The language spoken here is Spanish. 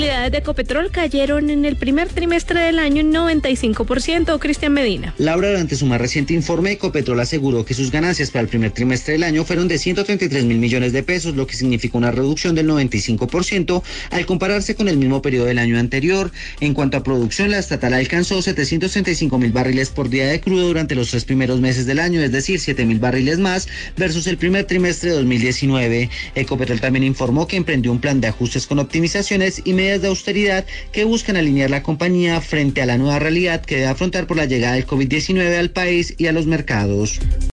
utilidades de Ecopetrol cayeron en el primer trimestre del año en 95%. Cristian Medina. Laura, durante su más reciente informe, Ecopetrol aseguró que sus ganancias para el primer trimestre del año fueron de 133.000 millones de pesos, lo que significa una reducción del 95% al compararse con el mismo periodo del año anterior. En cuanto a producción, la estatal alcanzó 735.000 barriles por día de crudo durante los 3 primeros meses del año, es decir, 7.000 barriles más versus el primer trimestre de 2019. Ecopetrol también informó que emprendió un plan de ajustes con optimizaciones y medidas de austeridad que buscan alinear la compañía frente a la nueva realidad que debe afrontar por la llegada del COVID-19 al país y a los mercados.